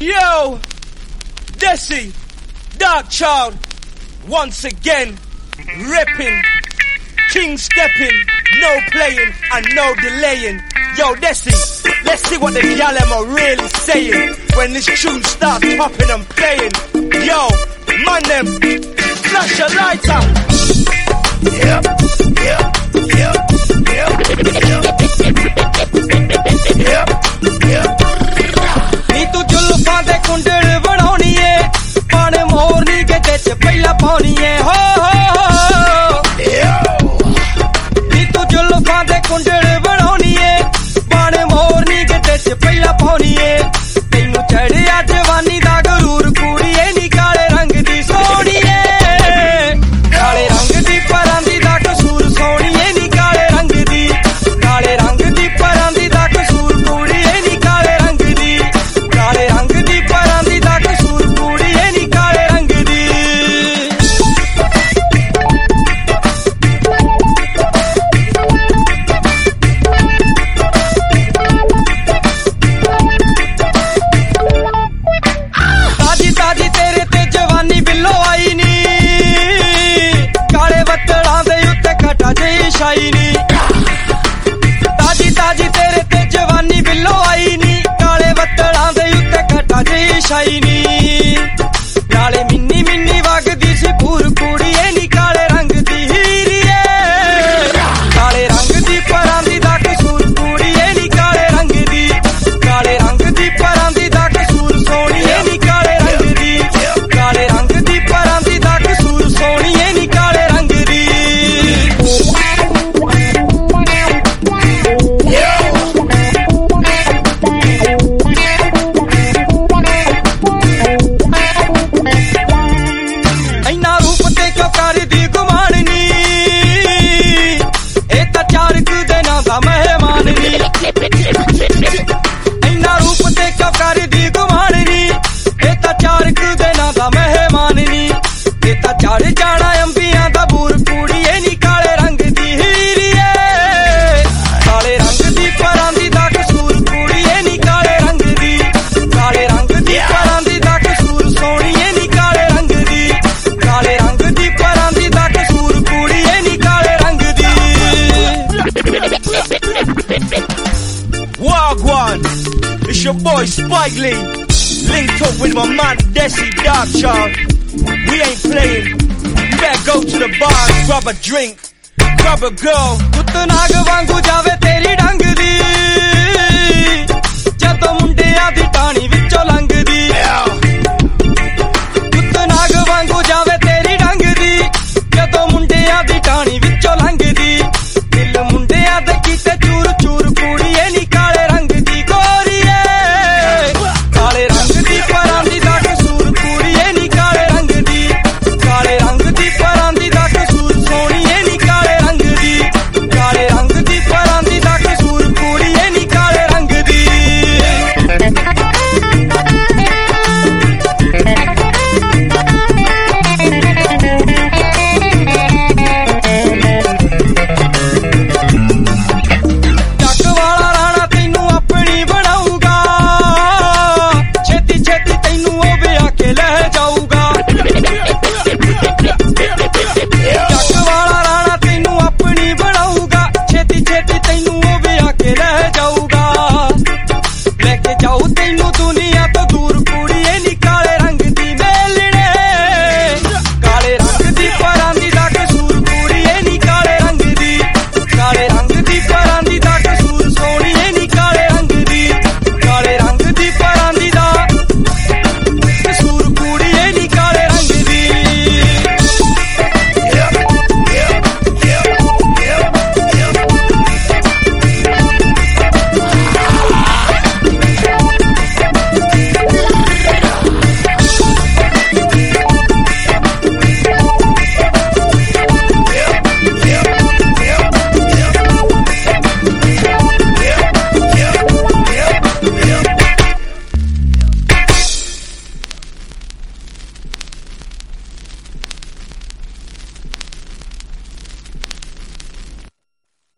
Yo, Desi, Dark Child, once again, ripping, king stepping, no playing and no delaying. Yo, Desi, let's see what the gyal are really saying when this tune starts popping and playing. Yo, man them, flash a lighter. Yep, yep, yep, yep, yep, yep, yep. नी तू जुल्फां दे कुंडल बनाउणी है पाण मोरनी के विच पहला पाउणी है हो नी तू जुल्फां दे कुंडल बनाउणी है पाण मोरनी के विच पहला पाउणी है तैनू चढ़िया जवानी दा गरूर कुड़ीए नी काले रंग दी सोहणी है काले रंग दी परांदी दा कसूर सोहणीए नी काले रंग दी परांदी दा कसूर कुड़ीए नी काले रंग दी काले रंग दी परांदी दा कसूर कुड़ीए नी काले रंग दी ताजी ताजी तेरे ते जवानी बिल्लो आई नी काले वट्टड़ां दे उत्ते खटा जई छाई नी ताजी ताजी तेरे ते जवानी बिल्लो आई नी काले वट्टड़ां दे उत्ते खटा जई छाई नी नाले मिन्नी मिन्नी वगदी सी पूर कुड़ीए नी काले रंग दी हीरीए काले रंग दी परांदी दा कसूर कुड़ीए नी काले रंग दी परांदी दा कसूर सोहणीए नी काले रंग दी परांदी दा कसूर सोहणीए नी काले रंग दी ऐना रूप ते क्यों करदी गुमान नी ए तां चार कु दिनां दा मेहमान नी ऐना रूप ते क्यों करदी गुमान नी ए तां चार कु दिनां दा मेहमान नी ए तां चढ़ जाना अंबियां दा बूर कुड़ीए नी काले रंग दी हीरीए काले रंग दी परांदी दा कसूर कुड़ीए नी काले रंग दी परांदी दा कसूर सोहणीए नी काले रंग दी परांदी दा कसूर कुड़ीए नी काले रंग दी Wagwan, it's your boy Spike Lee, linked up with my man Desi Dark Child. We ain't playing. You better go to the bar and grab a drink, grab a girl. ਪੁੱਤ ਨਾਗ ਵਾਂਗੂ ਜਾਵੇ ਤੇਰੀ ਡੰਗ ਦੀ ਜਦੋਂ ਮੁੰਡਿਆਂ ਦੀ ਟਾਣੀ